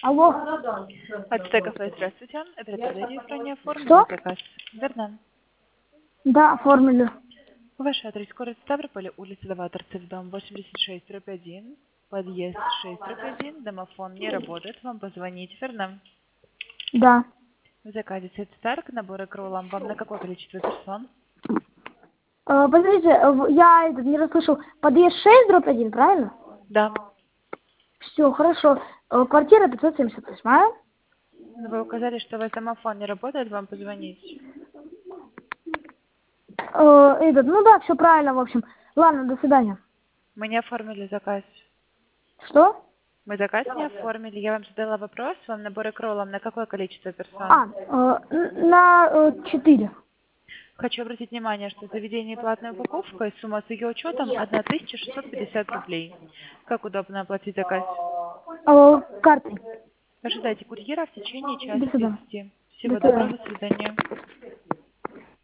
Алло. От Стекафе, здравствуйте. Оператор дайте ранее оформили Что? заказ. Верно. Да, оформили. Ваш адрес город Ставрополь, улица Новаторцев, дом 86/1, подъезд 6/1, домофон не работает, вам позвонить, верно? Да. В заказе цвет Старк, набор икролам, вам на какое количество персон? Подождите, я не расслышал. Подъезд 6/1, правильно? Да. Все, хорошо. Квартира 578. Но вы указали, что у вас домофон не работает, вам позвонить. Ну да, все правильно, в общем. Ладно, до свидания. Мы не оформили заказ. Что? Мы заказ не оформили, я вам задала вопрос, вам набор икролам на какое количество персон? На 4. Хочу обратить внимание, что заведение платная упаковка и сумма с ее учетом 1650 рублей. Как удобно оплатить заказ? Картой. Ожидайте курьера в течение До часа свидания. 30. До Всего доброго, свидания. до свидания.